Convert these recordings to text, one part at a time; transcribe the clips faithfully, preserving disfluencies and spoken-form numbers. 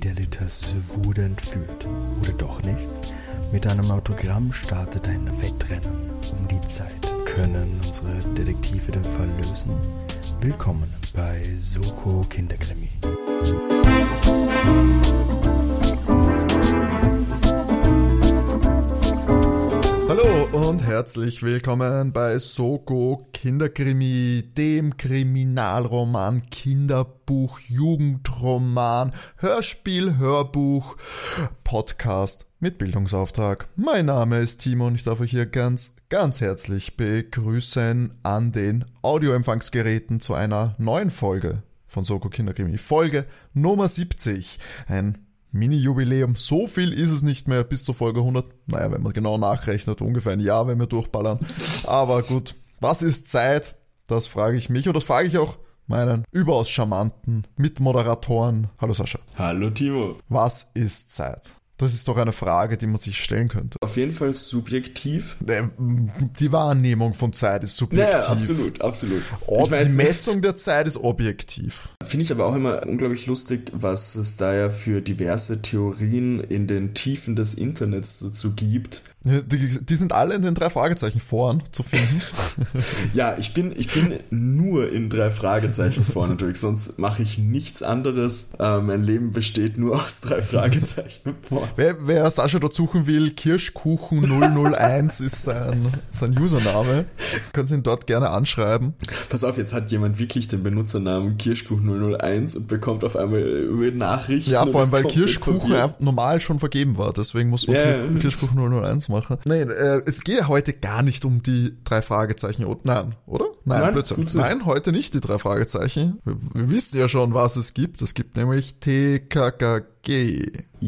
Fidelitas wurde entführt. Oder doch nicht? Mit einem Autogramm startet ein Wettrennen um die Zeit. Können unsere Detektive den Fall lösen? Willkommen bei Soko Kinderkrimi. Hallo und herzlich willkommen bei Soko Kinderkrimi, dem Kriminalroman, Kinderbuch, Jugendroman, Hörspiel, Hörbuch, Podcast mit Bildungsauftrag. Mein Name ist Timo und ich darf euch hier ganz, ganz herzlich begrüßen an den Audioempfangsgeräten zu einer neuen Folge von Soko Kinderkrimi. Folge Nummer siebzig. Ein Mini-Jubiläum, so viel ist es nicht mehr bis zur Folge hundert. Naja, wenn man genau nachrechnet, ungefähr ein Jahr, wenn wir durchballern. Aber gut, was ist Zeit? Das frage ich mich und das frage ich auch meinen überaus charmanten Mitmoderatoren. Hallo Sascha. Hallo Timo. Was ist Zeit? Das ist doch eine Frage, die man sich stellen könnte. Auf jeden Fall subjektiv. Die Wahrnehmung von Zeit ist subjektiv. Naja, absolut, absolut. Ich mein, die Messung der Zeit ist objektiv. Finde ich aber auch immer unglaublich lustig, was es da ja für diverse Theorien in den Tiefen des Internets dazu gibt. Die, die sind alle in den drei Fragezeichen Foren zu finden. Ja, ich bin, ich bin nur in drei Fragezeichen Foren unterwegs, sonst mache ich nichts anderes. Äh, mein Leben besteht nur aus drei Fragezeichen Foren. Wer, wer Sascha dort suchen will, Kirschkuchen null null eins ist sein, sein Username. Können Sie ihn dort gerne anschreiben. Pass auf, jetzt hat jemand wirklich den Benutzernamen Kirschkuchen null null eins und bekommt auf einmal Nachrichten. Ja, vor allem, weil Kirschkuchen normal schon vergeben war, deswegen muss man yeah. Kirschkuchen null null eins machen. Nein, äh, es geht heute gar nicht um die drei Fragezeichen. Nein, oder? Nein, Nein, Blödsinn. Nein, heute nicht die drei Fragezeichen. Wir, wir wissen ja schon, was es gibt. Es gibt nämlich T K K G.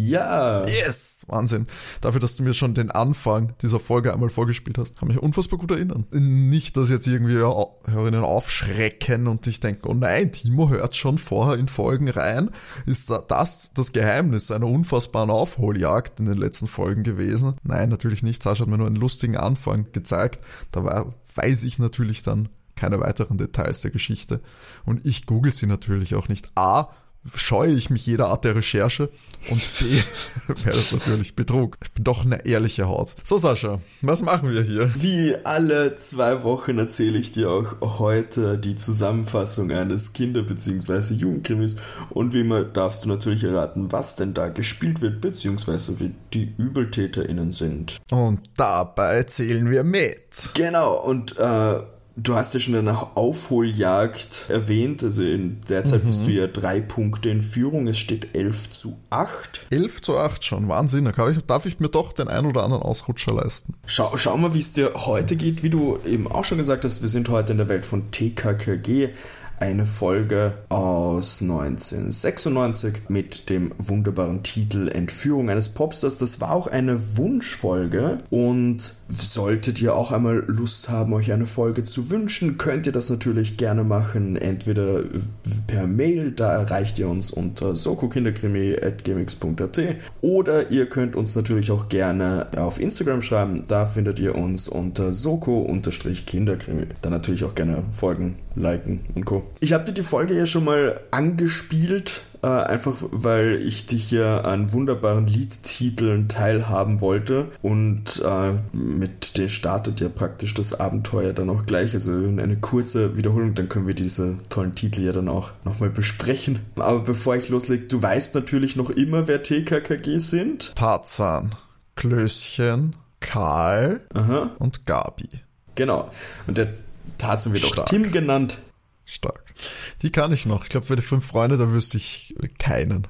Ja. Yes! Wahnsinn. Dafür, dass du mir schon den Anfang dieser Folge einmal vorgespielt hast, kann mich unfassbar gut erinnern. Nicht, dass jetzt irgendwie Hörerinnen aufschrecken und ich denke, oh nein, Timo hört schon vorher in Folgen rein. Ist das das Geheimnis einer unfassbaren Aufholjagd in den letzten Folgen gewesen? Nein, natürlich nicht. Sascha hat mir nur einen lustigen Anfang gezeigt. Da war, weiß ich natürlich dann keine weiteren Details der Geschichte. Und ich google sie natürlich auch nicht. A, scheue ich mich jeder Art der Recherche und B, wäre das natürlich Betrug. Ich bin doch eine ehrliche Haut. So Sascha, was machen wir hier? Wie alle zwei Wochen erzähle ich dir auch heute die Zusammenfassung eines Kinder- bzw. Jugendkrimis und wie immer darfst du natürlich erraten, was denn da gespielt wird bzw. wie die ÜbeltäterInnen sind. Und dabei zählen wir mit. Genau, und äh, du hast ja schon eine Aufholjagd erwähnt, also in der Zeit mhm. bist du ja drei Punkte in Führung, es steht elf zu acht. elf zu acht schon, Wahnsinn, da kann ich, darf ich mir doch den ein oder anderen Ausrutscher leisten. Schau, schau mal, wie es dir heute geht, wie du eben auch schon gesagt hast, wir sind heute in der Welt von T K K G, eine Folge aus neunzehnhundertsechsundneunzig mit dem wunderbaren Titel Entführung eines Popstars. Das war auch eine Wunschfolge und solltet ihr auch einmal Lust haben, euch eine Folge zu wünschen, könnt ihr das natürlich gerne machen, entweder per Mail, da erreicht ihr uns unter sokokinderkrimi at gmx punkt at oder ihr könnt uns natürlich auch gerne auf Instagram schreiben, da findet ihr uns unter soko-kinderkrimi. Dann natürlich auch gerne folgen, liken und Co. Ich habe dir die Folge ja schon mal angespielt, äh, einfach weil ich dich ja an wunderbaren Liedtiteln teilhaben wollte und äh, mit denen startet ja praktisch das Abenteuer dann auch gleich, also eine kurze Wiederholung, dann können wir diese tollen Titel ja dann auch nochmal besprechen. Aber bevor ich loslege, du weißt natürlich noch immer, wer T K K G sind? Tarzan, Klößchen, Karl Aha. und Gabi. Genau, und der Tarzan wird Stark. auch Tim genannt. Stark. Die kann ich noch. Ich glaube, für die fünf Freunde, da wüsste ich keinen.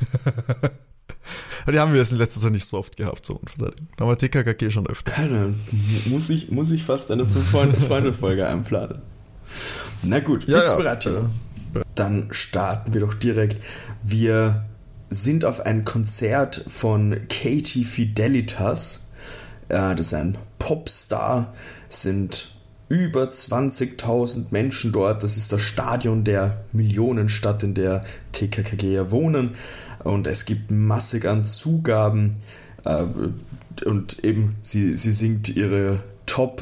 Die haben wir jetzt in letzter Zeit nicht so oft gehabt, so Unverteidigung. Aber T K K G schon öfter. Ja, dann muss ich, muss ich fast eine fünf-Freunde-Folge einplanen. Na gut, ja, bist ja. du bereit, Timo? Dann starten wir doch direkt. Wir sind auf ein Konzert von Katie Fidelitas. Das ist ein Popstar. Es sind über zwanzigtausend Menschen dort. Das ist das Stadion der Millionenstadt, in der T K K G ja wohnen. Und es gibt massig an Zugaben. Und eben, sie, sie singt ihre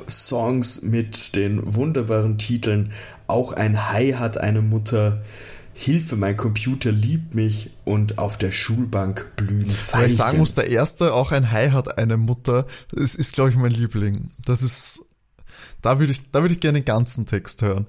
Top-Songs mit den wunderbaren Titeln Auch ein Hai hat eine Mutter, Hilfe, mein Computer liebt mich und auf der Schulbank blühen Veilchen. Weil ich sagen muss, der erste, auch ein Hai hat eine Mutter, das ist, glaube ich, mein Liebling. Das ist, da würde ich, da würde ich gerne den ganzen Text hören.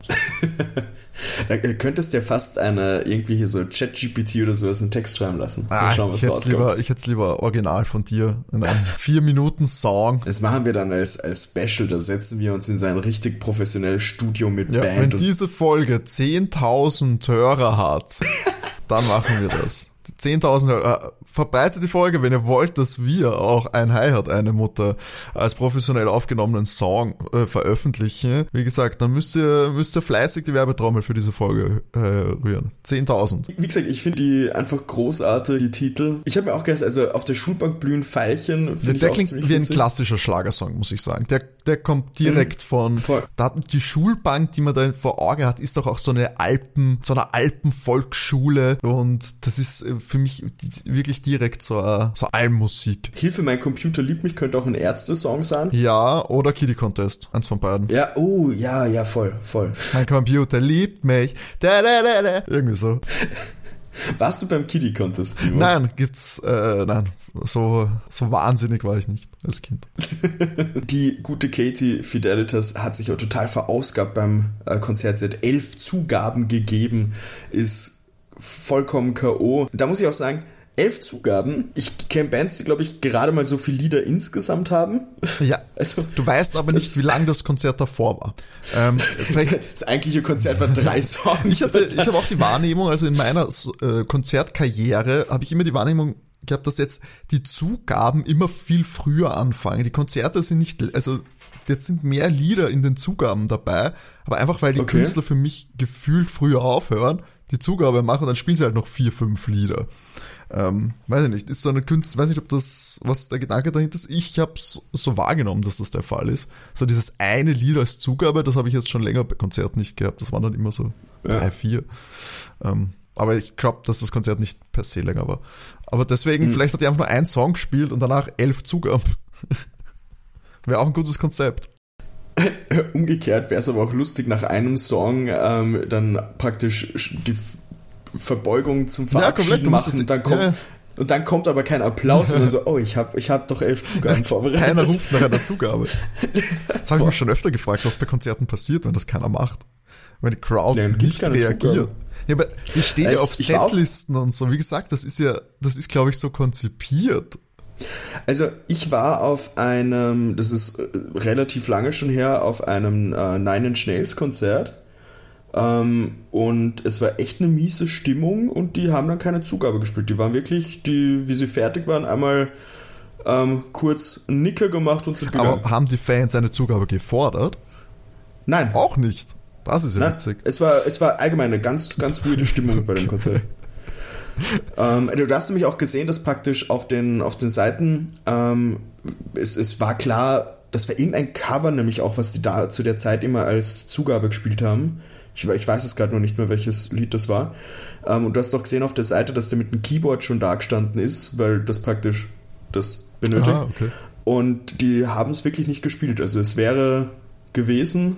Da könntest du ja fast eine, irgendwie hier so ChatGPT oder sowas einen Text schreiben lassen. Ah, schauen, ich hätte es lieber, ich hätte es lieber original von dir in einem vier Minuten Song. Das machen wir dann als, als Special, da setzen wir uns in so ein richtig professionelles Studio mit ja, Band. Wenn diese Folge zehntausend Hörer hat, dann machen wir das. zehntausend Hörer. Verbreitet die Folge, wenn ihr wollt, dass wir auch ein Hai hat eine Mutter als professionell aufgenommenen Song äh, veröffentlichen. Wie gesagt, dann müsst ihr, müsst ihr fleißig die Werbetrommel für diese Folge äh, rühren. zehntausend. Wie gesagt, ich finde die einfach großartig, die Titel. Ich habe mir auch gedacht, also auf der Schulbank blühen Veilchen. Der, der klingt wie ein klassischer Schlagersong, muss ich sagen. Der, der kommt direkt mhm, von, voll. Da, die Schulbank, die man da vor Auge hat, ist doch auch so eine Alpen, so eine Alpenvolksschule und das ist für mich wirklich direkt so, uh, so Almmusik. Hilfe, mein Computer liebt mich könnte auch ein Ärzte-Song sein. Ja, oder Kitty Contest. Eins von beiden. Ja, oh, ja, ja, voll, voll. Mein Computer liebt mich. Da, da, da, da. Irgendwie so. Warst du beim Kitty Contest, Timo? Nein, gibt's, äh, nein. So, so wahnsinnig war ich nicht als Kind. Die gute Katie Fidelitas hat sich auch total verausgabt beim äh, Konzert. Sie hat elf Zugaben gegeben, ist vollkommen K O. Da muss ich auch sagen, elf Zugaben. Ich kenne Bands, die, glaube ich, gerade mal so viele Lieder insgesamt haben. Ja, also, du weißt aber nicht, wie lang das Konzert davor war. Ähm, vielleicht, das eigentliche Konzert war drei Songs. Ich hatte, ich habe auch die Wahrnehmung, also in meiner äh, Konzertkarriere habe ich immer die Wahrnehmung gehabt, dass jetzt die Zugaben immer viel früher anfangen. Die Konzerte sind nicht, also jetzt sind mehr Lieder in den Zugaben dabei, aber einfach, weil die okay. Künstler für mich gefühlt früher aufhören, die Zugabe machen, dann spielen sie halt noch vier, fünf Lieder. Ähm, weiß ich nicht, ist so eine Künstler, weiß nicht, ob das, was der Gedanke dahinter ist. Ich habe es so wahrgenommen, dass das der Fall ist. So dieses eine Lied als Zugabe, das habe ich jetzt schon länger bei Konzerten nicht gehabt. Das waren dann immer so ja. drei, vier. Ähm, aber ich glaube, dass das Konzert nicht per se länger war. Aber deswegen, mhm. vielleicht hat die einfach nur einen Song gespielt und danach elf Zugaben. Wäre auch ein gutes Konzept. Umgekehrt wäre es aber auch lustig, nach einem Song ähm, dann praktisch die Verbeugung zum Verabschieden ja, machen und dann kommt ja. und dann kommt aber kein Applaus und dann so, oh, ich habe ich hab doch elf Zugaben vorbereitet. Keiner ruft nach einer Zugabe. Das habe ich mich schon öfter gefragt, was bei Konzerten passiert, wenn das keiner macht. Wenn die Crowd ja, nicht reagiert. Zugabe. Ja, aber die steht ja, ja auf Setlisten und so. Wie gesagt, das ist ja, das ist, glaube ich, so konzipiert. Also ich war auf einem, das ist relativ lange schon her, auf einem äh, Nine Inch Nails Konzert. Ähm, und es war echt eine miese Stimmung und die haben dann keine Zugabe gespielt. Die waren wirklich, die, wie sie fertig waren, einmal ähm, kurz einen Nicker gemacht und sind gegangen. Aber haben die Fans eine Zugabe gefordert? Nein. Auch nicht. Das ist ja Nein. witzig. Es war, es war allgemein eine ganz, ganz weirde Stimmung bei dem Konzert. ähm, du hast nämlich auch gesehen, dass praktisch auf den, auf den Seiten ähm, es, es war klar, das war irgendein Cover, nämlich auch, was die da zu der Zeit immer als Zugabe gespielt haben. Ich, ich weiß es gerade noch nicht mehr, welches Lied das war. Ähm, und du hast doch gesehen auf der Seite, dass der mit dem Keyboard schon da gestanden ist, weil das praktisch das benötigt. Ah, okay. Und die haben es wirklich nicht gespielt. Also es wäre gewesen,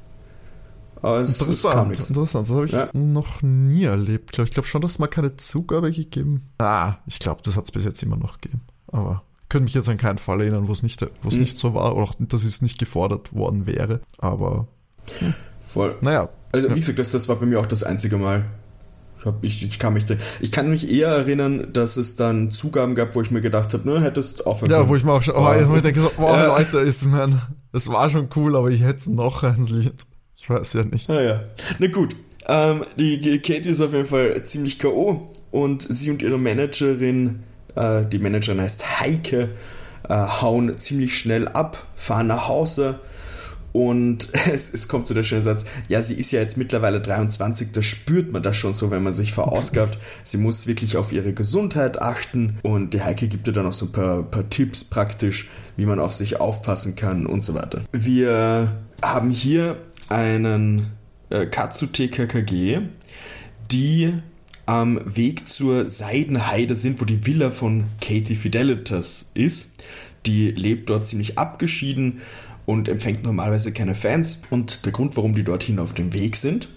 aber es, interessant, es kam nichts. Interessant, das habe ich ja. noch nie erlebt. Ich glaube schon, dass es mal keine Zugabe gegeben. Ah, ich glaube, das hat es bis jetzt immer noch gegeben. Aber ich könnte mich jetzt an keinen Fall erinnern, wo es nicht, wo es hm. nicht so war oder auch, dass es nicht gefordert worden wäre. Aber hm. voll. Naja. Also wie gesagt, das, das war bei mir auch das einzige Mal. Ich, hab, ich, ich, kann mich da, ich kann mich eher erinnern, dass es dann Zugaben gab, wo ich mir gedacht habe, ne, hättest aufhören können. Ja, wo ich mir auch schon, oh, oh, ich denke so, wow, ja. Leute, ist, man, das war schon cool, aber ich hätte noch ein Lied. Ich weiß ja nicht. Ah, ja. Na gut, ähm, die, die Katie ist auf jeden Fall ziemlich K O und sie und ihre Managerin, äh, die Managerin heißt Heike, äh, hauen ziemlich schnell ab, fahren nach Hause. Und es, es kommt so der schöne Satz, ja, sie ist ja jetzt mittlerweile dreiundzwanzig, da spürt man das schon so, wenn man sich verausgabt. Sie muss wirklich auf ihre Gesundheit achten und die Heike gibt ihr dann auch so ein paar, paar Tipps praktisch, wie man auf sich aufpassen kann und so weiter. Wir haben hier einen äh, Cut zu T K K G, die am Weg zur Seidenheide sind, wo die Villa von Katie Fidelitas ist. Die lebt dort ziemlich abgeschieden und empfängt normalerweise keine Fans. Und der Grund, warum die dorthin auf dem Weg sind,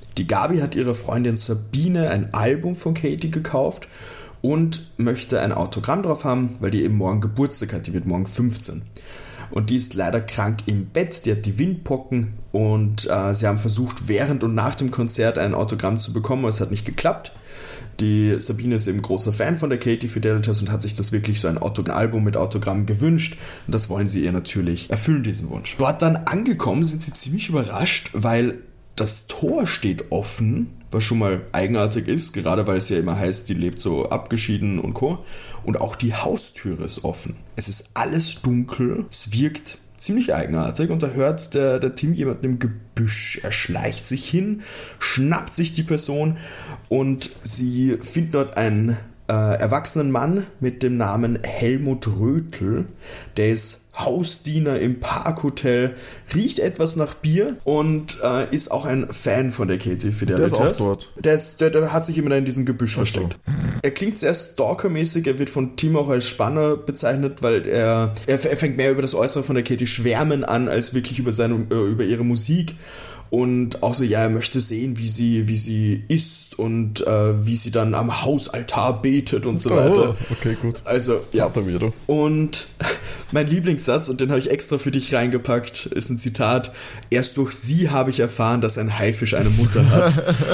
Die Gabi hat ihrer Freundin Sabine ein Album von Katie gekauft und möchte ein Autogramm drauf haben, weil die eben morgen Geburtstag hat, die wird morgen fünfzehn. Und die ist leider krank im Bett, die hat die Windpocken und äh, sie haben versucht, während und nach dem Konzert ein Autogramm zu bekommen, aber es hat nicht geklappt. Die Sabine ist eben großer Fan von der Katie Fidelitas und hat sich das wirklich so ein Autogramm mit Autogramm gewünscht und das wollen sie ihr natürlich erfüllen, diesen Wunsch. Dort dann angekommen sind sie ziemlich überrascht, weil das Tor steht offen, was schon mal eigenartig ist, gerade weil es ja immer heißt, die lebt so abgeschieden und Co. Und auch die Haustüre ist offen. Es ist alles dunkel, es wirkt ziemlich eigenartig und da hört der, der Tim jemanden im Gebüsch. Er schleicht sich hin, schnappt sich die Person und sie finden dort einen äh, erwachsenen Mann mit dem Namen Helmut Rötl. Der ist Hausdiener im Parkhotel, riecht etwas nach Bier und äh, ist auch ein Fan von der Katie Fidelitas. Der ist auch dort. Der, ist, der, der hat sich immer in diesem Gebüsch Ach versteckt. so. Er klingt sehr stalkermäßig, er wird von Tim auch als Spanner bezeichnet, weil er, er, er fängt mehr über das Äußere von der Katie schwärmen an, als wirklich über, seine, äh, über ihre Musik. Und auch so, ja, er möchte sehen, wie sie, wie sie isst und äh, wie sie dann am Hausaltar betet und so weiter. Oh, okay, gut. Also, ja. Hat er wieder. Und mein Lieblingssatz, und den habe ich extra für dich reingepackt, ist ein Zitat: Erst durch sie habe ich erfahren, dass ein Haifisch eine Mutter hat.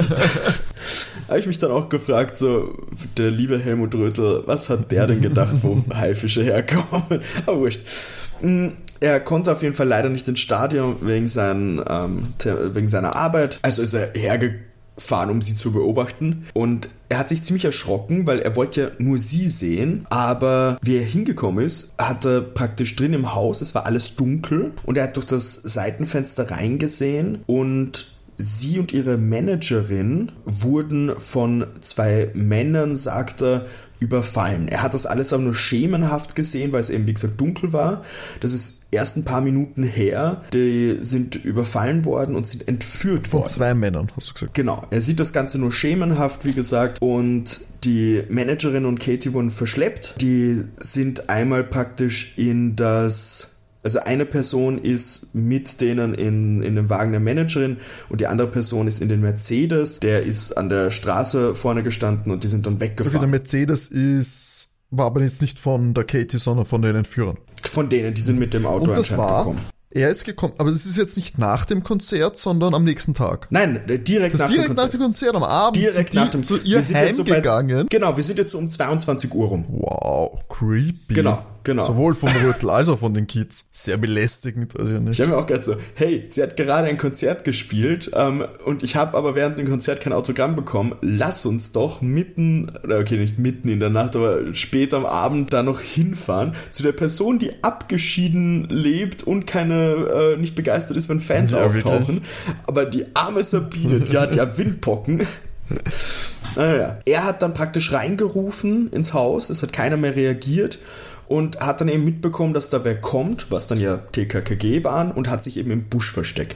Habe ich mich dann auch gefragt, so, der liebe Helmut Rötl, was hat der denn gedacht, wo Haifische herkommen? Aber wurscht. Er konnte auf jeden Fall leider nicht ins Stadion wegen, seinen, ähm, wegen seiner Arbeit. Also ist er hergefahren, um sie zu beobachten. Und er hat sich ziemlich erschrocken, weil er wollte ja nur sie sehen. Aber wie er hingekommen ist, hat er praktisch drin im Haus, es war alles dunkel. Und er hat durch das Seitenfenster reingesehen und sie und ihre Managerin wurden von zwei Männern, sagt er, überfallen. Er hat das alles aber nur schemenhaft gesehen, weil es eben, wie gesagt, dunkel war. Das ist erst ein paar Minuten her. Die sind überfallen worden und sind entführt Von worden. zwei Männern, hast du gesagt. Genau. Er sieht das Ganze nur schemenhaft, wie gesagt. Und die Managerin und Katie wurden verschleppt. Die sind einmal praktisch in das... Also eine Person ist mit denen in, in dem Wagen der Managerin und die andere Person ist in den Mercedes. Der ist an der Straße vorne gestanden und die sind dann Okay, weggefahren. der Mercedes ist, war aber jetzt nicht von der Katie, sondern von den Entführern. Von denen, die sind mit dem Auto Und das anscheinend war, gekommen. er ist gekommen, aber das ist jetzt nicht nach dem Konzert, sondern am nächsten Tag. Nein, direkt, Das nach, direkt dem nach dem Konzert, am Abend Direkt sind die nach dem zu wir ihr sind jetzt so bei- heimgegangen. Genau, wir sind jetzt so um zweiundzwanzig Uhr rum. Wow, creepy. Genau, genau. Sowohl vom Rötl als auch von den Kids. Sehr belästigend, also nicht. Ich habe mir auch gedacht so, hey, sie hat gerade ein Konzert gespielt ähm, und ich habe aber während dem Konzert kein Autogramm bekommen. Lass uns doch mitten, okay, nicht mitten in der Nacht, aber spät am Abend da noch hinfahren zu der Person, die abgeschieden lebt und keine, äh, nicht begeistert ist, wenn Fans Ja, auftauchen. wirklich. Aber die arme Sabine, die hat ja Windpocken. Naja. Er hat dann praktisch reingerufen ins Haus, es hat keiner mehr reagiert. Und hat dann eben mitbekommen, dass da wer kommt, was dann ja T K K G waren, und hat sich eben im Busch versteckt.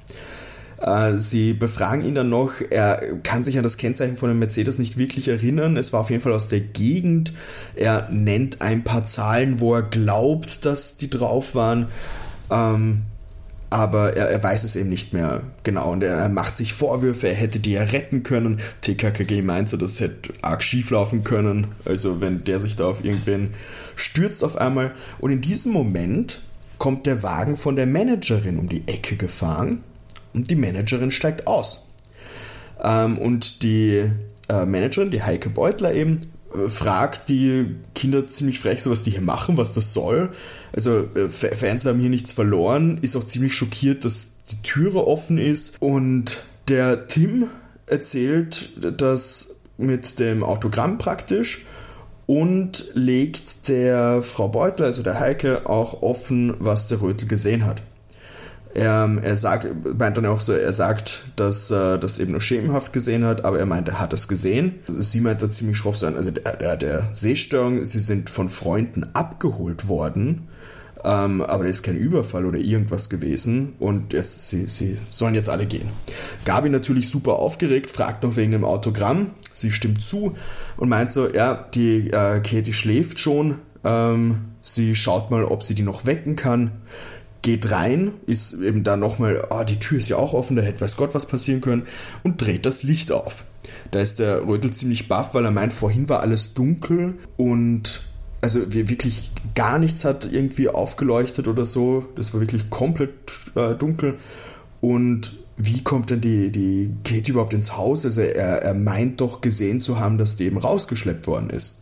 Äh, sie befragen ihn dann noch, er kann sich an das Kennzeichen von dem Mercedes nicht wirklich erinnern, es war auf jeden Fall aus der Gegend. Er nennt ein paar Zahlen, wo er glaubt, dass die drauf waren, ähm, aber er, er weiß es eben nicht mehr genau und er, er macht sich Vorwürfe, er hätte die ja retten können. T K K G meint so, das hätte arg schief laufen können, also wenn der sich da auf irgendwen stürzt auf einmal. Und in diesem Moment kommt der Wagen von der Managerin um die Ecke gefahren und die Managerin steigt aus. Ähm, und die äh, Managerin, die Heike Beutler eben, äh, fragt die Kinder ziemlich frech, so was die hier machen, was das soll. Also äh, Fans haben hier nichts verloren, ist auch ziemlich schockiert, dass die Türe offen ist. Und der Tim erzählt das mit dem Autogramm praktisch und legt der Frau Beutler, also der Heike, auch offen, was der Rötl gesehen hat. Er, er sagt, meint dann auch so, er sagt, dass er das eben nur schemenhaft gesehen hat, aber er meint, er hat es gesehen. Sie meint da ziemlich schroff sein, also der, der, der Sehstörung, sie sind von Freunden abgeholt worden, ähm, aber das ist kein Überfall oder irgendwas gewesen und es, sie, sie sollen jetzt alle gehen. Gabi natürlich super aufgeregt, fragt noch wegen dem Autogramm, sie stimmt zu und meint so, ja, die äh, Katie schläft schon, ähm, sie schaut mal, ob sie die noch wecken kann. geht rein, ist eben da nochmal, oh, die Tür ist ja auch offen, da hätte weiß Gott was passieren können, und dreht das Licht auf. Da ist der Rötel ziemlich baff, weil er meint, vorhin war alles dunkel und also wirklich gar nichts hat irgendwie aufgeleuchtet oder so. Das war wirklich komplett äh, dunkel. Und wie kommt denn die, die Katie überhaupt ins Haus? Also er, er meint doch gesehen zu haben, dass die eben rausgeschleppt worden ist.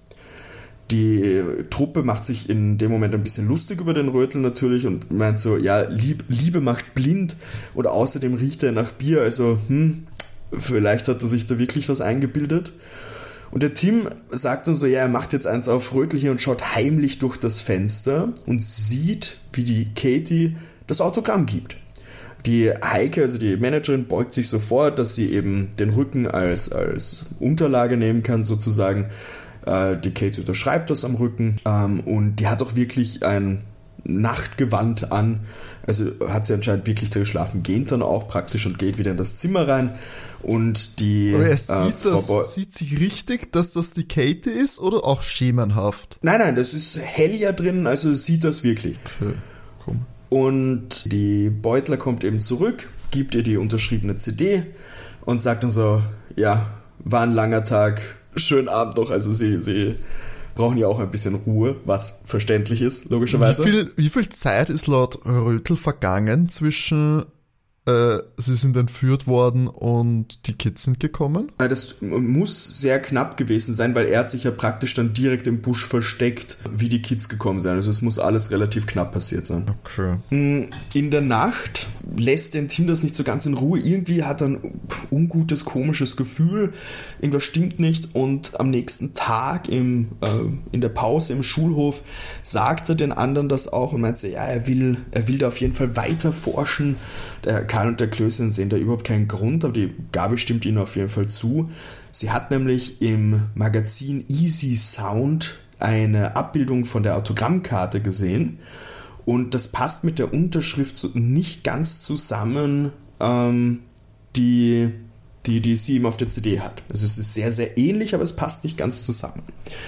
Die Truppe macht sich in dem Moment ein bisschen lustig über den Rötel natürlich und meint so, ja, Lieb, Liebe macht blind und außerdem riecht er nach Bier, also hm, vielleicht hat er sich da wirklich was eingebildet. Und der Tim sagt dann so, ja, er macht jetzt eins auf Rötel hier und schaut heimlich durch das Fenster und sieht, wie die Katie das Autogramm gibt. Die Heike, also die Managerin, beugt sich so vor, dass sie eben den Rücken als, als Unterlage nehmen kann sozusagen. Die Katie unterschreibt das am Rücken ähm, und die hat auch wirklich ein Nachtgewand an, also hat sie anscheinend wirklich da geschlafen, geht dann auch praktisch und geht wieder in das Zimmer rein und die Aber er äh, sieht, Frau das, Bo- sieht sie richtig, dass das die Katie ist oder auch schemenhaft? Nein, nein, das ist hell ja drin, also sieht das wirklich. Okay, komm. Und die Beutler kommt eben zurück, gibt ihr die unterschriebene C D und sagt dann so, ja, war ein langer Tag, schönen Abend noch, also sie, sie brauchen ja auch ein bisschen Ruhe, was verständlich ist, logischerweise. Wie viel, wie viel Zeit ist laut Rötel vergangen zwischen äh, sie sind entführt worden und die Kids sind gekommen? Das muss sehr knapp gewesen sein, weil er hat sich ja praktisch dann direkt im Busch versteckt, wie die Kids gekommen sind. Also es muss alles relativ knapp passiert sein. Okay. In der Nacht lässt den Tim das nicht so ganz in Ruhe. Irgendwie hat er ein ungutes, komisches Gefühl. Irgendwas stimmt nicht. Und am nächsten Tag im, äh, in der Pause im Schulhof sagt er den anderen das auch und meint, ja, er will, er will da auf jeden Fall weiter forschen. Der Karl und der Klößchen sehen da überhaupt keinen Grund, aber die Gabi stimmt ihnen auf jeden Fall zu. Sie hat nämlich im Magazin Easy Sound eine Abbildung von der Autogrammkarte gesehen und das passt mit der Unterschrift so nicht ganz zusammen, ähm, die, die, die sie ihm auf der C D hat. Also es ist sehr, sehr ähnlich, aber es passt nicht ganz zusammen.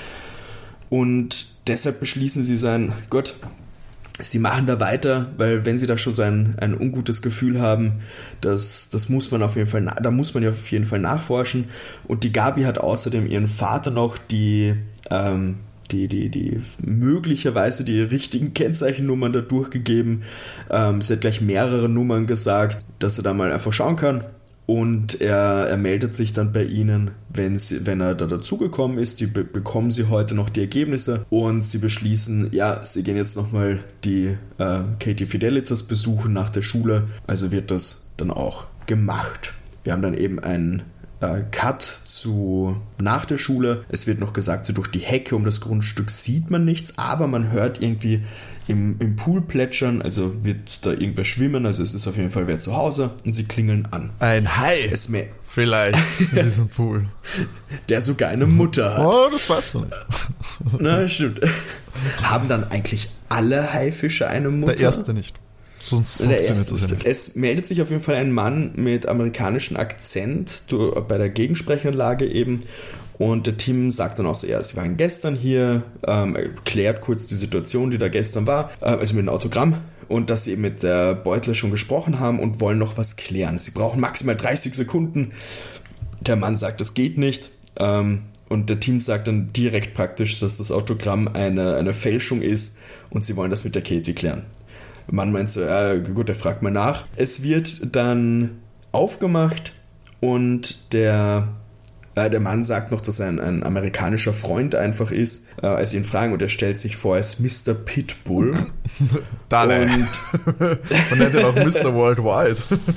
Und deshalb beschließen sie sein, Gott, sie machen da weiter, weil wenn sie da schon so ein, ein ungutes Gefühl haben, das, das muss man auf jeden Fall, da muss man ja auf jeden Fall nachforschen. Und die Gabi hat außerdem ihren Vater noch die, ähm, die, die, die möglicherweise die richtigen Kennzeichennummern da durchgegeben. Ähm, sie hat gleich mehrere Nummern gesagt, dass er da mal einfach schauen kann. Und er, er meldet sich dann bei ihnen, wenn, sie, wenn er da dazugekommen ist. Die be- bekommen sie heute noch die Ergebnisse und sie beschließen, ja, sie gehen jetzt nochmal die äh, Katie Fidelitas besuchen nach der Schule. Also wird das dann auch gemacht. Wir haben dann eben einen äh, Cut zu nach der Schule. Es wird noch gesagt, so durch die Hecke um das Grundstück sieht man nichts, aber man hört irgendwie im, im Pool plätschern, also wird da irgendwer schwimmen, also es ist auf jeden Fall wer zu Hause und sie klingeln an. Ein Hai es me- vielleicht in diesem Pool. Der sogar eine Mutter hat. Oh, das weißt du nicht. Na, stimmt. Haben dann eigentlich alle Haifische eine Mutter? Der erste nicht. Sonst funktioniert das ja nicht. Es meldet sich auf jeden Fall ein Mann mit amerikanischem Akzent bei der Gegensprechanlage eben. Und der Tim sagt dann auch so, ja, sie waren gestern hier, ähm, erklärt kurz die Situation, die da gestern war, äh, also mit einem Autogramm, und dass sie eben mit der Beutler schon gesprochen haben und wollen noch was klären. Sie brauchen maximal dreißig Sekunden. Der Mann sagt, das geht nicht. Ähm, und der Tim sagt dann direkt praktisch, dass das Autogramm eine, eine Fälschung ist und sie wollen das mit der Katie klären. Der Mann meint so, ja, gut, er fragt mal nach. Es wird dann aufgemacht und der... Der Mann sagt noch, dass er ein, ein amerikanischer Freund einfach ist, äh, als sie ihn fragen, und er stellt sich vor als Mister Pitbull. Dale. Und man nennt ihn auch Mister Worldwide.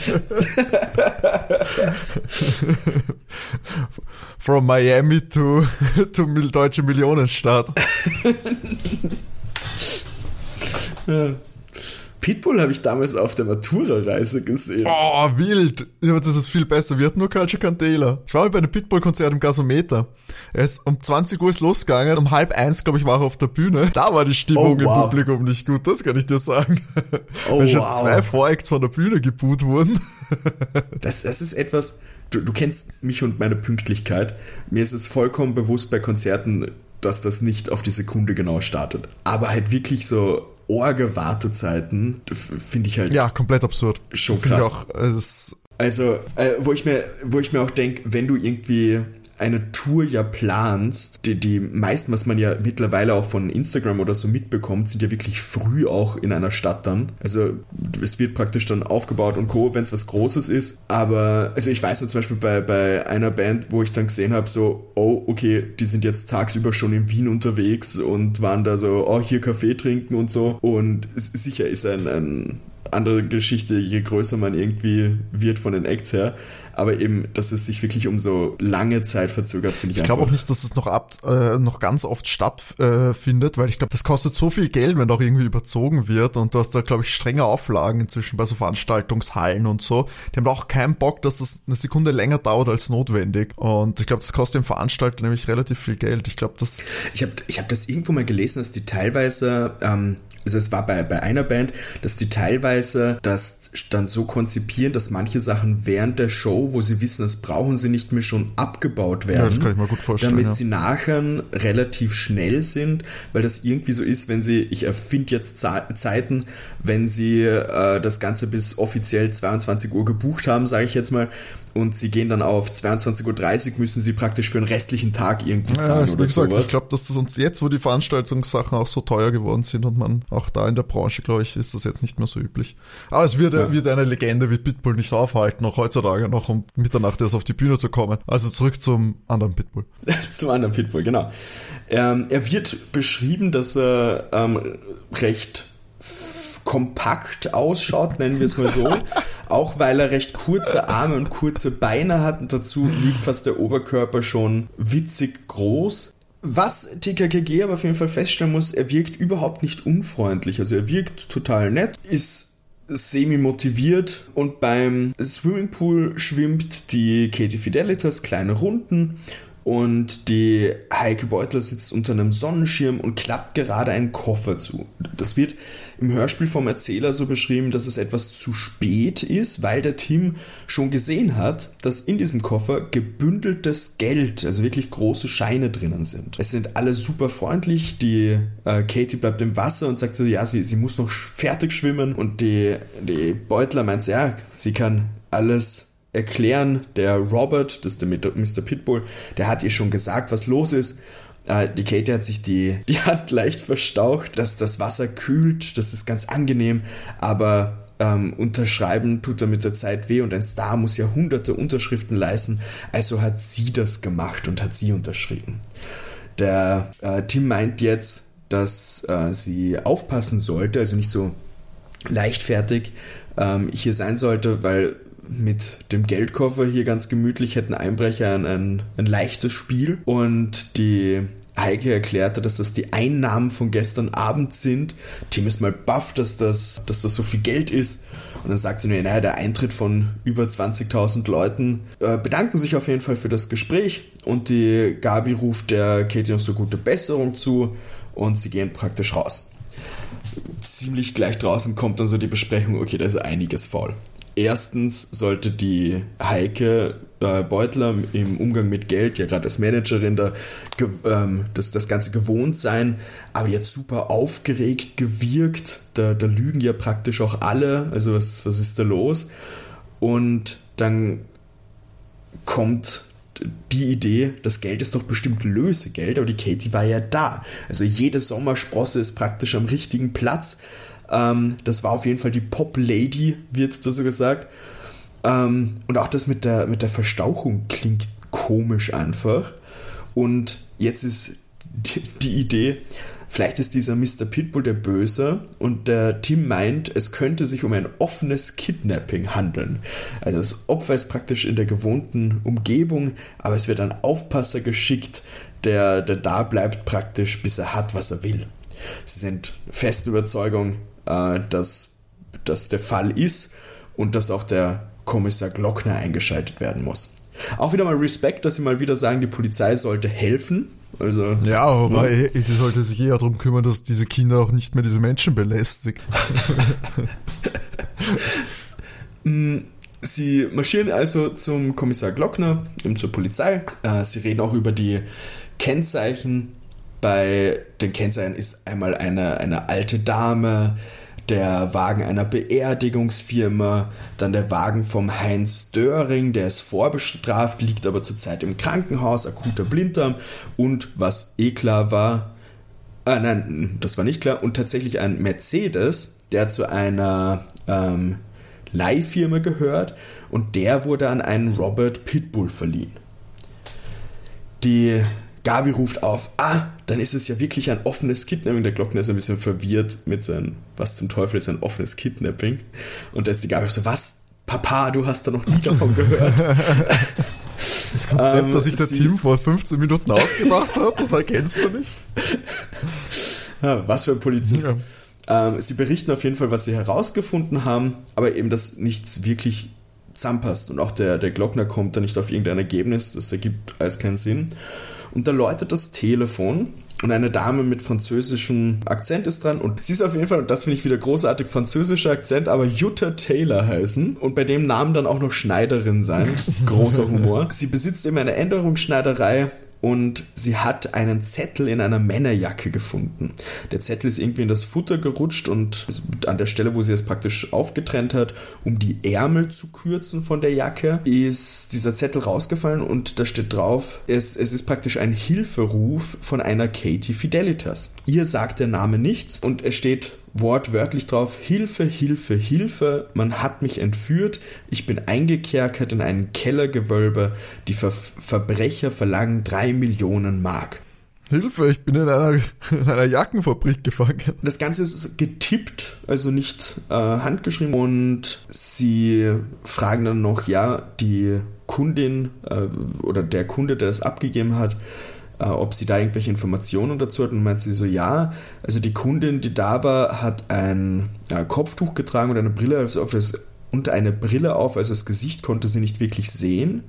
From Miami to, to deutsche Millionenstadt. Ja. Pitbull habe ich damals auf der Matura-Reise gesehen. Oh, wild. Ja, das ist viel besser. Wir hatten nur Culture Candela. Ich war mal bei einem Pitbull-Konzert im Gasometer. Er ist um zwanzig Uhr ist losgegangen. Um halb eins, glaube ich, war er auf der Bühne. Da war die Stimmung oh, wow. im Publikum nicht gut. Das kann ich dir sagen. Oh, Weil schon wow. zwei Voreacts von der Bühne geboot wurden. das, das ist etwas... Du, du kennst mich und meine Pünktlichkeit. Mir ist es vollkommen bewusst bei Konzerten, dass das nicht auf die Sekunde genau startet. Aber halt wirklich so orge Wartezeiten, finde ich halt ja, komplett absurd. Schon find krass. Ich auch, also, also äh, wo ich mir, wo ich mir auch denke, wenn du irgendwie eine Tour ja planst, die, die meisten, was man ja mittlerweile auch von Instagram oder so mitbekommt, sind ja wirklich früh auch in einer Stadt dann. Also es wird praktisch dann aufgebaut und Co., wenn es was Großes ist. Aber, also ich weiß nur zum Beispiel bei, bei einer Band, wo ich dann gesehen habe, so, oh, okay, die sind jetzt tagsüber schon in Wien unterwegs und waren da so, oh, hier Kaffee trinken und so. Und sicher ist ein, ein andere Geschichte, je größer man irgendwie wird von den Acts her. Aber eben, dass es sich wirklich um so lange Zeit verzögert, finde ich, ich glaube auch nicht, dass es noch ab, äh, noch ganz oft stattfindet, äh, weil ich glaube, das kostet so viel Geld, wenn auch irgendwie überzogen wird, und du hast da, glaube ich, strenge Auflagen inzwischen bei so Veranstaltungshallen und so. Die haben auch keinen Bock, dass es eine Sekunde länger dauert als notwendig, und ich glaube, das kostet dem Veranstalter nämlich relativ viel Geld. Ich glaube, das... Ich habe ich hab das irgendwo mal gelesen, dass die teilweise... Ähm Also es war bei, bei einer Band, dass die teilweise das dann so konzipieren, dass manche Sachen während der Show, wo sie wissen, das brauchen sie nicht mehr, schon abgebaut werden. Ja, das kann ich mir gut vorstellen. Damit ja. sie nachher relativ schnell sind, weil das irgendwie so ist, wenn sie, ich erfinde jetzt Zeiten, wenn sie äh, das Ganze bis offiziell zweiundzwanzig Uhr gebucht haben, sage ich jetzt mal, und sie gehen dann auf zweiundzwanzig Uhr dreißig, müssen sie praktisch für den restlichen Tag irgendwie zahlen, ja, oder gesagt, sowas. Ich glaube, dass das uns jetzt, wo die Veranstaltungssachen auch so teuer geworden sind und man auch da in der Branche, glaube ich, ist das jetzt nicht mehr so üblich. Aber es wird, ja. wird eine Legende wie Pitbull nicht aufhalten, auch heutzutage noch um Mitternacht erst auf die Bühne zu kommen. Also zurück zum anderen Pitbull. zum anderen Pitbull, genau. Ähm, er wird beschrieben, dass er ähm, recht kompakt ausschaut, nennen wir es mal so. Auch weil er recht kurze Arme und kurze Beine hat, und dazu liegt fast der Oberkörper schon witzig groß. Was T K K G aber auf jeden Fall feststellen muss, er wirkt überhaupt nicht unfreundlich. Also er wirkt total nett, ist semi-motiviert, und beim Swimmingpool schwimmt die Katie Fidelitas kleine Runden. Und die Heike Beutler sitzt unter einem Sonnenschirm und klappt gerade einen Koffer zu. Das wird im Hörspiel vom Erzähler so beschrieben, dass es etwas zu spät ist, weil der Tim schon gesehen hat, dass in diesem Koffer gebündeltes Geld, also wirklich große Scheine drinnen sind. Es sind alle super freundlich, die äh, Katie bleibt im Wasser und sagt so, ja, sie, sie muss noch fertig schwimmen, und die, die Beutler meint so, ja, sie kann alles erklären. Der Robert, das ist der Mister Pitbull, der hat ihr schon gesagt, was los ist. Äh, die Katie hat sich die, die Hand leicht verstaucht, dass das Wasser kühlt, das ist ganz angenehm, aber ähm, unterschreiben tut er mit der Zeit weh, und ein Star muss ja hunderte Unterschriften leisten, also hat sie das gemacht und hat sie unterschrieben. Der äh, Tim meint jetzt, dass äh, sie aufpassen sollte, also nicht so leichtfertig ähm, hier sein sollte, weil mit dem Geldkoffer hier ganz gemütlich hätten Einbrecher ein, ein, ein leichtes Spiel, und die Heike erklärte, dass das die Einnahmen von gestern Abend sind. Tim ist mal baff, dass das, dass das so viel Geld ist, und dann sagt sie nur, naja, der Eintritt von über zwanzigtausend Leuten, äh, bedanken sich auf jeden Fall für das Gespräch, und die Gabi ruft der Katie noch so gute Besserung zu, und sie gehen praktisch raus. Ziemlich gleich draußen kommt dann so die Besprechung, okay, da ist einiges faul. Erstens sollte die Heike äh, Beutler im Umgang mit Geld, ja gerade als Managerin, da ge- ähm, das, das Ganze gewohnt sein, aber jetzt super aufgeregt gewirkt. Da, da lügen ja praktisch auch alle. Also was, was ist da los? Und dann kommt die Idee, das Geld ist doch bestimmt Lösegeld, aber die Katie war ja da. Also jede Sommersprosse ist praktisch am richtigen Platz. Ähm, das war auf jeden Fall die Pop-Lady, wird da so gesagt. Ähm, und auch das mit der, mit der Verstauchung klingt komisch einfach. Und jetzt ist die, die Idee, vielleicht ist dieser Mister Pitbull der Böse, und der Tim meint, es könnte sich um ein offenes Kidnapping handeln. Also das Opfer ist praktisch in der gewohnten Umgebung, aber es wird ein Aufpasser geschickt, der, der da bleibt praktisch, bis er hat, was er will. Sie sind festen Überzeugung, äh, dass das der Fall ist und dass auch der Kommissar Glockner eingeschaltet werden muss. Auch wieder mal Respekt, dass sie mal wieder sagen, die Polizei sollte helfen. Also, ja, aber ne? Die sollte sich eher darum kümmern, dass diese Kinder auch nicht mehr diese Menschen belästigen. Sie marschieren also zum Kommissar Glockner, eben zur Polizei. Sie reden auch über die Kennzeichen Bei den Kennzeichen ist einmal eine, eine alte Dame, der Wagen einer Beerdigungsfirma, dann der Wagen vom Heinz Döring, der ist vorbestraft, liegt aber zurzeit im Krankenhaus, akuter Blinddarm und was eh klar war, äh, nein, das war nicht klar, und tatsächlich ein Mercedes, der zu einer ähm, Leihfirma gehört und der wurde an einen Robert Pitbull verliehen. Die Gabi ruft auf, ah, dann ist es ja wirklich ein offenes Kidnapping. Der Glockner ist ein bisschen verwirrt mit seinem, was zum Teufel ist ein offenes Kidnapping. Und da ist die Gabi so, was, Papa, du hast da noch nie davon gehört. Das Konzept, ähm, das sich der sie, Team vor fünfzehn Minuten ausgedacht hat, das erkennst du nicht. Ja, was für ein Polizist. Ja. Ähm, sie berichten auf jeden Fall, was sie herausgefunden haben, aber eben, dass nichts wirklich zusammenpasst. Und auch der, der Glockner kommt da nicht auf irgendein Ergebnis, das ergibt alles keinen Sinn. Und da läutet das Telefon und eine Dame mit französischem Akzent ist dran und sie ist auf jeden Fall, und das finde ich wieder großartig, französischer Akzent, aber Jutta Taylor heißen und bei dem Namen dann auch noch Schneiderin sein. Großer Humor. Sie besitzt eben eine Änderungsschneiderei und sie hat einen Zettel in einer Männerjacke gefunden. Der Zettel ist irgendwie in das Futter gerutscht und an der Stelle, wo sie es praktisch aufgetrennt hat, um die Ärmel zu kürzen von der Jacke, ist dieser Zettel rausgefallen und da steht drauf, es, es ist praktisch ein Hilferuf von einer Katie Fidelitas. Ihr sagt der Name nichts und es steht wortwörtlich drauf, Hilfe, Hilfe, Hilfe, man hat mich entführt, ich bin eingekerkert in ein Kellergewölbe, die Ver- Verbrecher verlangen drei Millionen Mark. Hilfe, ich bin in einer, in einer Jackenfabrik gefangen. Das Ganze ist getippt, also nicht äh, handgeschrieben und sie fragen dann noch, ja, die Kundin äh, oder der Kunde, der das abgegeben hat, ob sie da irgendwelche Informationen dazu hat und meint sie so, ja, also die Kundin, die da war, hat ein ja, Kopftuch getragen und eine Brille also das, und eine Brille auf, also das Gesicht konnte sie nicht wirklich sehen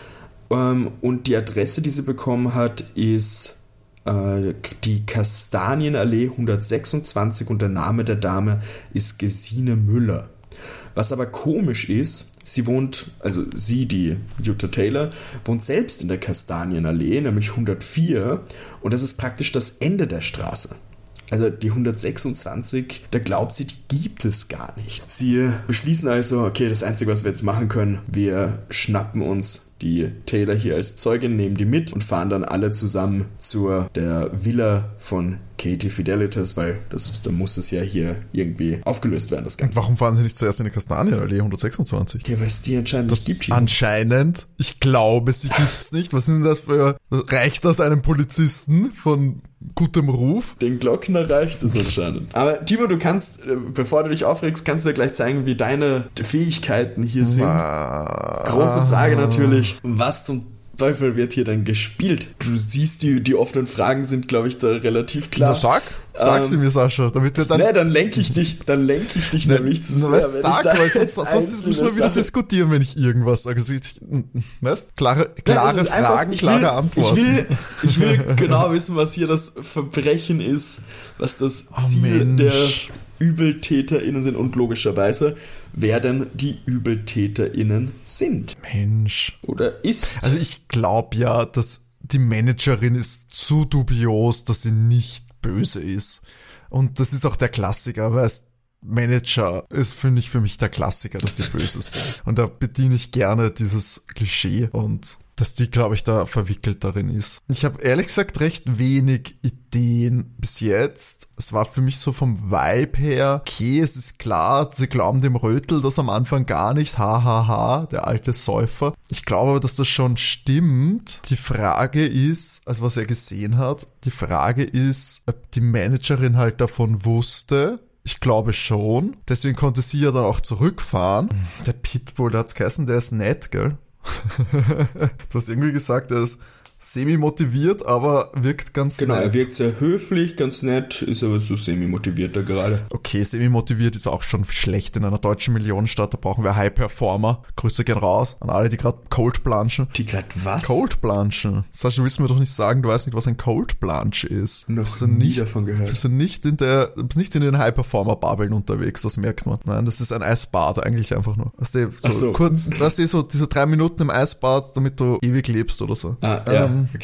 ähm, und die Adresse, die sie bekommen hat, ist äh, die Kastanienallee hundertsechsundzwanzig und der Name der Dame ist Gesine Müller. Was aber komisch ist, sie wohnt, also sie, die Jutta Taylor, wohnt selbst in der Kastanienallee, nämlich hundertvier, und das ist praktisch das Ende der Straße. Also die hundertsechsundzwanzig, da glaubt sie, die gibt es gar nicht. Sie beschließen also, okay, das Einzige, was wir jetzt machen können, wir schnappen uns die Taylor hier als Zeugin, nehmen die mit und fahren dann alle zusammen zur der Villa von Katie Fidelitas, weil das, da muss es ja hier irgendwie aufgelöst werden, das Ganze. Warum fahren sie nicht zuerst in die Kastanienallee hundertsechsundzwanzig? Ja, weil es die anscheinend das nicht gibt hier. Anscheinend. Ich glaube, sie gibt's nicht. Was ist denn das für... Reicht das einem Polizisten von gutem Ruf? Den Glockner reicht es anscheinend. Aber Timo, du kannst, bevor du dich aufregst, kannst du dir gleich zeigen, wie deine Fähigkeiten hier sind. Ah. Große Frage natürlich, was zum Teufel wird hier dann gespielt? Du siehst, die, die offenen Fragen sind, glaube ich, da relativ klar. Na sag, sag ähm, sie mir, Sascha, damit wir dann... Ne, dann lenke ich dich, dann lenke ich dich ne, nämlich zu sehr. Weißt, sag, weil sonst, sonst müssen wir wieder Sache. diskutieren, wenn ich irgendwas sage. Also ich, weißt, klare, klare Nein, also Fragen, einfach, klare will, Antworten. Ich will, ich will genau wissen, was hier das Verbrechen ist, was das oh, Ziel Mensch. der ÜbeltäterInnen sind und logischerweise, wer denn die ÜbeltäterInnen sind. Mensch. Oder ist. Also ich glaube ja, dass die Managerin ist zu dubios, dass sie nicht böse ist. Und das ist auch der Klassiker, weißt, Manager ist, finde ich, für mich der Klassiker, dass die böse sind. Und da bediene ich gerne dieses Klischee und dass die, glaube ich, da verwickelt darin ist. Ich habe ehrlich gesagt recht wenig Ideen bis jetzt. Es war für mich so vom Vibe her, okay, es ist klar, sie glauben dem Rötel das am Anfang gar nicht, hahaha, ha, ha, der alte Säufer. Ich glaube aber, dass das schon stimmt. Die Frage ist, also was er gesehen hat, die Frage ist, ob die Managerin halt davon wusste. Ich glaube schon. Deswegen konnte sie ja dann auch zurückfahren. Der Pitbull, der hat's geheißen, der ist nett, gell? Du hast irgendwie gesagt, er ist semi-motiviert, aber wirkt ganz genau, nett. Genau, er wirkt sehr höflich, ganz nett, ist aber so semi-motivierter gerade. Okay, semi-motiviert ist auch schon schlecht in einer deutschen Millionenstadt, da brauchen wir High-Performer. Grüße gehen raus an alle, die gerade Cold Blanchen. Die gerade was? Cold Blanchen. Sascha, du willst mir doch nicht sagen, du weißt nicht, was ein Cold Blanche ist. Noch bist du nie nicht, davon gehört. Bist du nicht in der, bist nicht in den High-Performer-Babeln unterwegs, das merkt man. Nein, das ist ein Eisbad eigentlich einfach nur. Weißt du, so, so. kurz, weißt du, so diese drei Minuten im Eisbad, damit du ewig lebst oder so. Ah, ja, ähm, okay.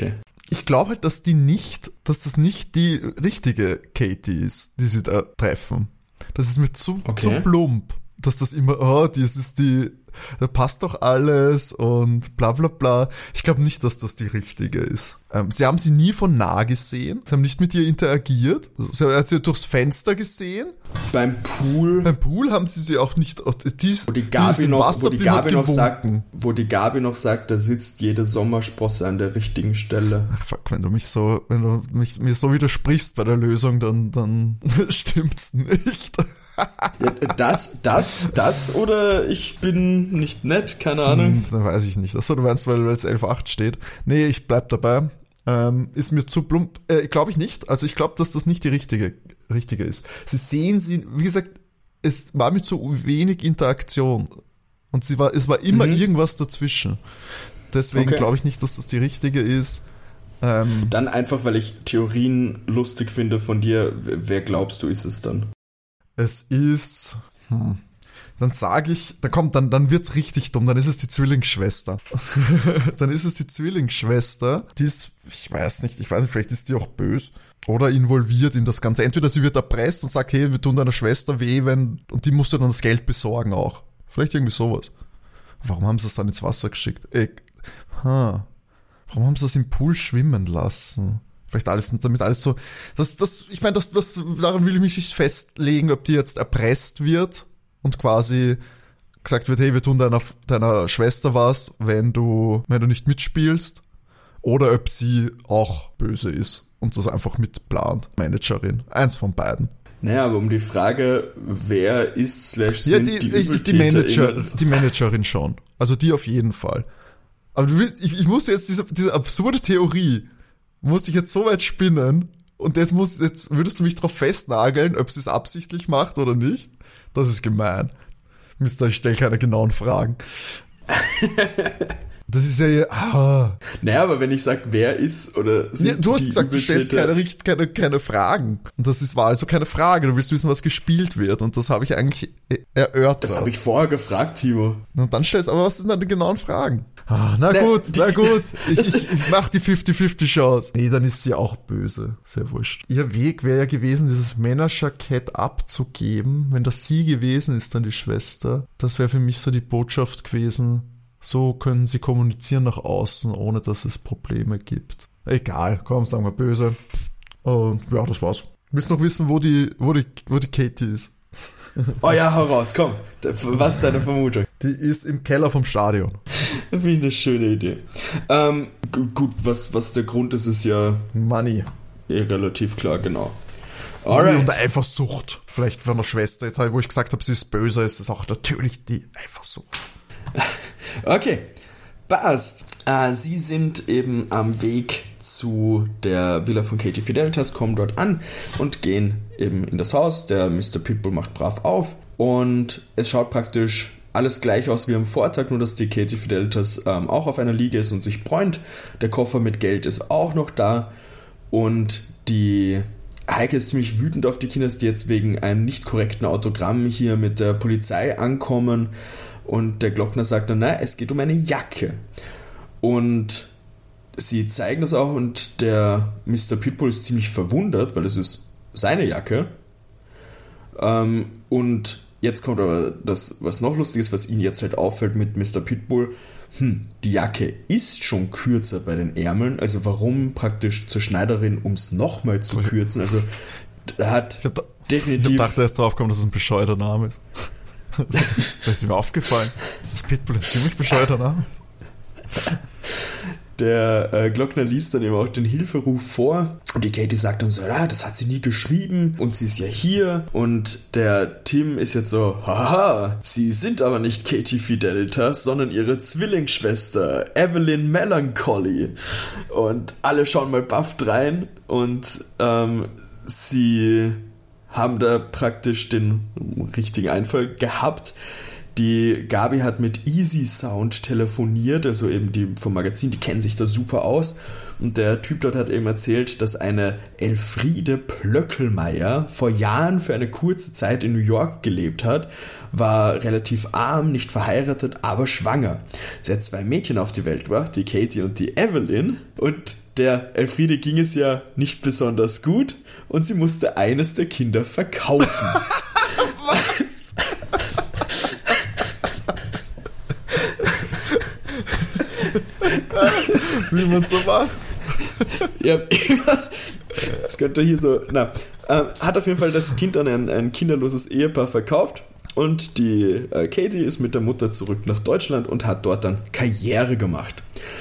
ich glaube halt, dass die nicht, dass das nicht die richtige Katie ist, die sie da treffen. Das ist mir zu, Okay. zu plump, dass das immer, oh, das ist die, da passt doch alles und bla bla bla. Ich glaube nicht, dass das die richtige ist. Ähm, sie haben sie nie von nah gesehen, sie haben nicht mit ihr interagiert, sie haben sie durchs Fenster gesehen. Beim Pool, Beim Pool haben sie sie auch nicht, die ist, wo die die Gabi ist im noch, Wasser wo die blieb, hat Gabi noch sagt, gewunken. wo die Gabi noch sagt, da sitzt jede Sommersprosse an der richtigen Stelle. Ach fuck, wenn du mich so, wenn du mich, mir so widersprichst bei der Lösung, dann, dann stimmt's nicht. Ja, das, das, das oder ich bin nicht nett, keine Ahnung. Hm, dann weiß ich nicht. Achso, du meinst, weil es elf acht steht. Nee, ich bleib dabei. Ähm, ist mir zu plump. Äh, glaube ich nicht. Also ich glaube, dass das nicht die richtige, richtige ist. Sie sehen sie, wie gesagt, es war mit zu wenig Interaktion. Und sie war, es war immer Mhm. irgendwas dazwischen. Deswegen Okay. glaube ich nicht, dass das die richtige ist. Ähm, Dann einfach, weil ich Theorien lustig finde von dir, wer glaubst du ist es dann? Es ist, hm, dann sage ich, dann kommt, dann, dann wird's richtig dumm, dann ist es die Zwillingsschwester. Dann ist es die Zwillingsschwester, die ist, ich weiß nicht, ich weiß nicht, vielleicht ist die auch böse oder involviert in das Ganze. Entweder sie wird erpresst und sagt, hey, wir tun deiner Schwester weh, wenn, und die muss dir dann das Geld besorgen auch. Vielleicht irgendwie sowas. Warum haben sie es dann ins Wasser geschickt? Ey, ha, warum haben sie das im Pool schwimmen lassen? Vielleicht alles, damit alles so, das, das, ich meine, das, das, daran will ich mich nicht festlegen, ob die jetzt erpresst wird und quasi gesagt wird, hey, wir tun deiner, deiner Schwester was, wenn du, wenn du nicht mitspielst, oder ob sie auch böse ist und das einfach mitplant. Managerin. Eins von beiden. Naja, aber um die Frage, wer ist slash Ja, sind die, die, ich, ist die, Übeltäter Manager, die Managerin schon. Also die auf jeden Fall. Aber du willst, ich, ich muss jetzt diese, diese absurde Theorie, musste ich jetzt so weit spinnen und jetzt, muss, jetzt würdest du mich drauf festnageln, ob sie es absichtlich macht oder nicht. Das ist gemein. Mister, ich stelle keine genauen Fragen. Das ist ja, ah. Naja, aber wenn ich sage, wer ist oder sind Ja, du hast die gesagt, du stellst Übeltäter- keine, richt- keine, keine Fragen. Und das ist, war also keine Frage. Du willst wissen, was gespielt wird. Und das habe ich eigentlich erörtert. Das habe ich vorher gefragt, Timo. Und dann stellst aber was sind dann die genauen Fragen? Ah, na Ne, gut, die- na gut. Ich, ich, ich mach die fünfzig fünfzig Chance. Nee, dann ist sie auch böse. Sehr wurscht. Ihr Weg wäre ja gewesen, dieses Männerjackett abzugeben. Wenn das sie gewesen ist, dann die Schwester. Das wäre für mich so die Botschaft gewesen. So können sie kommunizieren nach außen, ohne dass es Probleme gibt. Egal, komm, sagen wir böse. Und ja, das war's. Willst du noch wissen, wo die, wo die, wo die Katie ist? Oh ja, hau raus, komm. Was ist deine Vermutung? Die ist im Keller vom Stadion. Finde ich eine schöne Idee. Ähm, gu- gut, was, was der Grund ist, ist ja Money. eh relativ klar, genau. Money Alright. und Eifersucht. Vielleicht von der Schwester. Jetzt, wo ich gesagt habe, sie ist böse, ist es auch natürlich die Eifersucht. Okay, passt. Äh, sie sind eben am Weg zu der Villa von Katie Fidelitas, kommen dort an und gehen eben in das Haus. Der Mister Pitbull macht brav auf und es schaut praktisch alles gleich aus wie am Vortag, nur dass die Katie Fidelitas ähm, auch auf einer Liege ist und sich bräunt. Der Koffer mit Geld ist auch noch da und die Heike ist ziemlich wütend auf die Kinder, die jetzt wegen einem nicht korrekten Autogramm hier mit der Polizei ankommen. Und der Glockner sagt dann, nein, es geht um eine Jacke. Und sie zeigen das auch und der Mister Pitbull ist ziemlich verwundert, weil es ist seine Jacke. Ähm, und jetzt kommt aber das, was noch lustig ist, was ihn jetzt halt auffällt mit Mister Pitbull. Hm, die Jacke ist schon kürzer bei den Ärmeln, also warum praktisch zur Schneiderin, um es nochmal zu kürzen? Also er hat Ich habe definitiv... hab gedacht, erst drauf kommen, dass es ein bescheuerter Name ist. Das ist mir aufgefallen, dass Pitbull ein ziemlich bescheuerter Name ist. Der äh, Glockner liest dann eben auch den Hilferuf vor und die Katie sagt dann so, ah, das hat sie nie geschrieben und sie ist ja hier und der Tim ist jetzt so, haha, sie sind aber nicht Katie Fidelitas, sondern ihre Zwillingsschwester Evelyn Melancholy und alle schauen mal bufft rein und ähm, sie haben da praktisch den richtigen Einfall gehabt. Die Gabi hat mit Easy Sound telefoniert, also eben die vom Magazin, die kennen sich da super aus. Und der Typ dort hat eben erzählt, dass eine Elfriede Plöckelmeier vor Jahren für eine kurze Zeit in New York gelebt hat, war relativ arm, nicht verheiratet, aber schwanger. Sie hat zwei Mädchen auf die Welt gebracht, die Katie und die Evelyn. Und der Elfriede ging es ja nicht besonders gut und sie musste eines der Kinder verkaufen. Was? Wie man so macht. Ja, das könnte hier so, na, äh, hat auf jeden Fall das Kind an ein, ein kinderloses Ehepaar verkauft und die äh, Katie ist mit der Mutter zurück nach Deutschland und hat dort dann Karriere gemacht.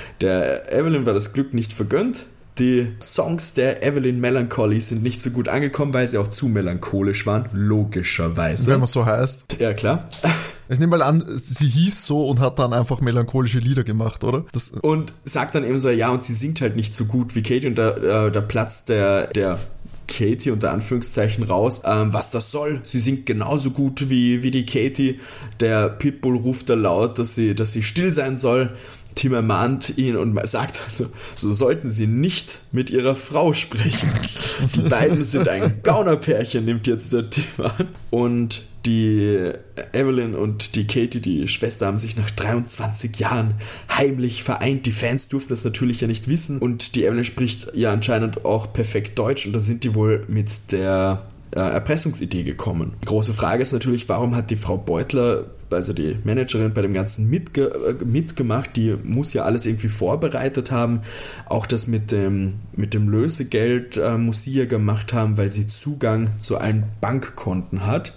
Der Evelyn war das Glück nicht vergönnt. Die Songs der Evelyn Melancholy sind nicht so gut angekommen, weil sie auch zu melancholisch waren, logischerweise. Wenn man so heißt. Ja, klar. Ich nehme mal an, sie hieß so und hat dann einfach melancholische Lieder gemacht, oder? Das und sagt dann eben so, ja, und sie singt halt nicht so gut wie Katie und da, äh, da platzt der, der Katie unter Anführungszeichen raus, ähm, was das soll. Sie singt genauso gut wie, wie die Katie. Der Pitbull ruft da laut, dass sie, dass sie still sein soll. Tim ermahnt ihn und sagt also, so sollten sie nicht mit ihrer Frau sprechen. Die beiden sind ein Gaunerpärchen, nimmt jetzt der Tim an. Und die Evelyn und die Katie, die Schwester, haben sich nach dreiundzwanzig Jahren heimlich vereint. Die Fans durften das natürlich ja nicht wissen. Und die Evelyn spricht ja anscheinend auch perfekt Deutsch. Und da sind die wohl mit der äh, Erpressungsidee gekommen. Die große Frage ist natürlich, warum hat die Frau Beutler, also die Managerin, bei dem Ganzen mitge- äh, mitgemacht, die muss ja alles irgendwie vorbereitet haben. Auch das mit dem, mit dem Lösegeld äh, muss sie ja gemacht haben, weil sie Zugang zu allen Bankkonten hat.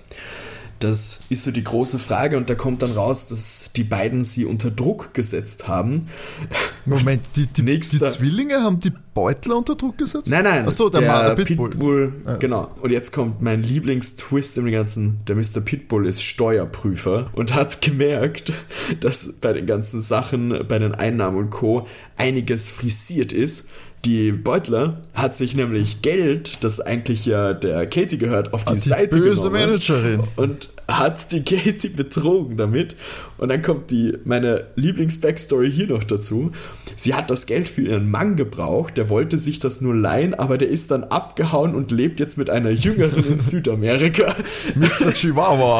Das ist so die große Frage und da kommt dann raus, dass die beiden sie unter Druck gesetzt haben. Moment, die, die, Nächster, die Zwillinge haben die Beutler unter Druck gesetzt? Nein, nein. Achso, der, der, der Pitbull. Pitbull ja, genau. Und jetzt kommt mein Lieblingstwist im Ganzen. Der Mister Pitbull ist Steuerprüfer und hat gemerkt, dass bei den ganzen Sachen, bei den Einnahmen und Co. einiges frisiert ist. Die Beutler hat sich nämlich Geld, das eigentlich ja der Katie gehört, auf die, die Seite böse genommen Managerin. Und hat die Katie betrogen damit. Und dann kommt die meine Lieblings-Backstory hier noch dazu. Sie hat das Geld für ihren Mann gebraucht, der wollte sich das nur leihen, aber der ist dann abgehauen und lebt jetzt mit einer Jüngeren in Südamerika. Mister Chihuahua.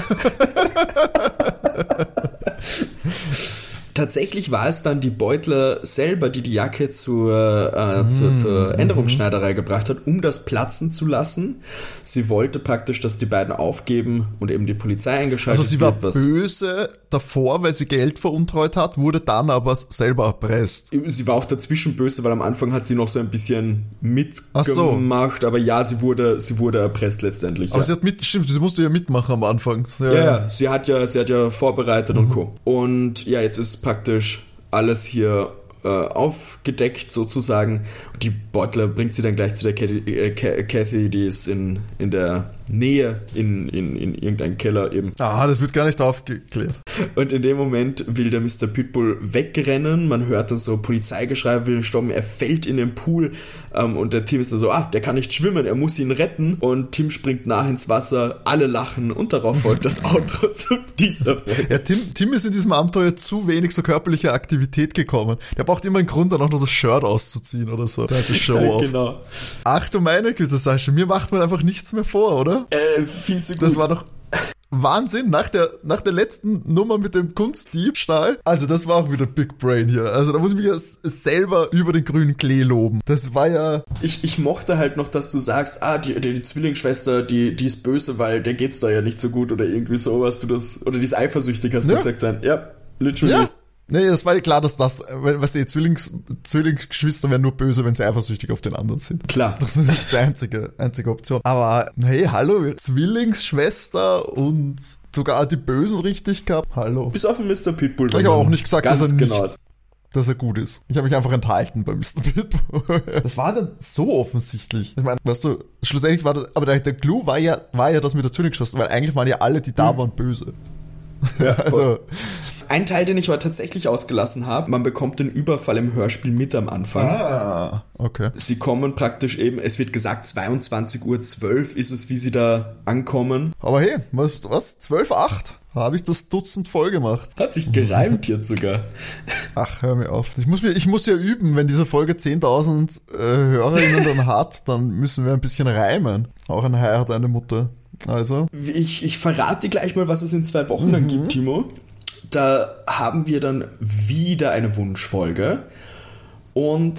Tatsächlich war es dann die Beutler selber, die die Jacke zur, äh, mm, zur, zur Änderungsschneiderei mm. gebracht hat, um das platzen zu lassen. Sie wollte praktisch, dass die beiden aufgeben und eben die Polizei eingeschaltet wird. Also sie war wird, was böse davor, weil sie Geld veruntreut hat, wurde dann aber selber erpresst. Sie war auch dazwischen böse, weil am Anfang hat sie noch so ein bisschen mitgemacht, so. aber ja, sie wurde, sie wurde erpresst letztendlich. Aber ja. sie hat mit, stimmt, sie musste ja mitmachen am Anfang. Ja, ja, ja. Sie hat ja, sie hat ja vorbereitet mhm. und Co. Und ja, jetzt ist praktisch alles hier äh, aufgedeckt sozusagen. Und die Beutler bringt sie dann gleich zu der Kathy, äh, Kathy die ist in, in der Nähe, in, in, in irgendeinem Keller eben. Ah, das wird gar nicht aufgeklärt. Und in dem Moment will der Mister Pitbull wegrennen. Man hört dann so Polizeigeschrei, will ihn stoppen. Er fällt in den Pool ähm, und der Tim ist dann so, ah, der kann nicht schwimmen, er muss ihn retten. Und Tim springt nach ins Wasser, alle lachen und darauf folgt das Outro zu dieser Folge. Ja, Tim, Tim ist in diesem Abenteuer zu wenig so körperliche Aktivität gekommen. Der braucht immer einen Grund, dann auch noch das Shirt auszuziehen oder so. Der hat die Show ja, auf. Genau. Ach du meine Güte, Sascha, mir macht man einfach nichts mehr vor, oder? Äh, viel zu gut. Das war doch Wahnsinn, nach der, nach der letzten Nummer mit dem Kunstdiebstahl. Also das war auch wieder Big Brain hier. Also da muss ich mich ja selber über den grünen Klee loben. Das war ja... Ich, ich mochte halt noch, dass du sagst, ah, die, die, die Zwillingsschwester, die, die ist böse, weil der geht's da ja nicht so gut oder irgendwie sowas. Du das, oder die ist eifersüchtig, hast du ja. gesagt sein. Ja, literally. Ja. Nee, das war ja klar, dass das, weißt du, Zwillings, Zwillingsgeschwister werden nur böse, wenn sie eifersüchtig auf den anderen sind. Klar. Das ist die einzige, einzige Option. Aber, hey, hallo, Zwillingsschwester und sogar die Bösen richtig gehabt. Hallo. Bis auf den Mister Pitbull. Ich habe auch nicht gesagt, dass er nicht, genau. dass er gut ist. Ich habe mich einfach enthalten bei Mister Pitbull. Das war dann so offensichtlich. Ich meine, weißt du, schlussendlich war das, aber der, der Clou war ja, war ja das mit der Zwillingsschwester, weil eigentlich waren ja alle, die da waren, böse. Ja, also... Ein Teil, den ich aber tatsächlich ausgelassen habe, man bekommt den Überfall im Hörspiel mit am Anfang. Ah, okay. Sie kommen praktisch eben, es wird gesagt, zweiundzwanzig Uhr zwölf ist es, wie sie da ankommen. Aber hey, was, was? zwölf Uhr acht? Habe ich das Dutzend voll gemacht. Hat sich gereimt jetzt sogar. Ach, hör mir auf. Ich muss, mir, ich muss ja üben, wenn diese Folge zehntausend äh, Hörerinnen dann hat, dann müssen wir ein bisschen reimen. Auch ein Hai hat eine Mutter. Also. Ich, ich verrate dir gleich mal, was es in zwei Wochen dann mhm. gibt, Timo. Da haben wir dann wieder eine Wunschfolge und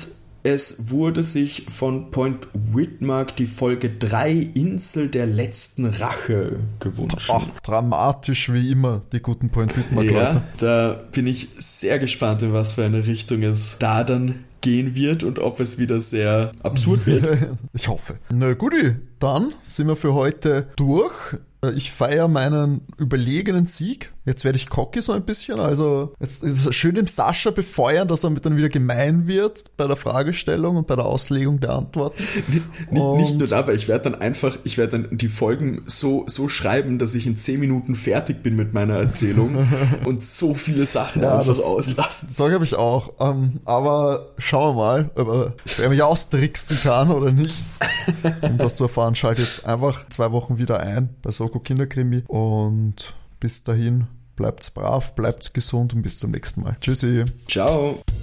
Es wurde sich von Point Whitmark die Folge drei Insel der letzten Rache gewünscht. Ach, dramatisch wie immer, die guten Point Whitmark-Leute. Ja, da bin ich sehr gespannt, in was für eine Richtung es da dann gehen wird und ob es wieder sehr absurd wird. Ich hoffe. Na guti, dann sind wir für heute durch. Ich feiere meinen überlegenen Sieg. Jetzt werde ich cocky so ein bisschen. Also jetzt ist es schön dem Sascha befeuern, dass er mit dann wieder gemein wird bei der Fragestellung und bei der Auslegung der Antworten. Nicht, nicht nur dabei, ich werde dann einfach, ich werde dann die Folgen so, so schreiben, dass ich in zehn Minuten fertig bin mit meiner Erzählung und so viele Sachen ja, einfach das, auslassen. Das, so habe ich auch. Ähm, aber schauen wir mal, ob er mich austricksen kann oder nicht. Um das zu erfahren, schalte jetzt einfach zwei Wochen wieder ein bei Soko Kinderkrimi und bis dahin bleibt's brav, bleibt's gesund und bis zum nächsten Mal. Tschüssi. Ciao.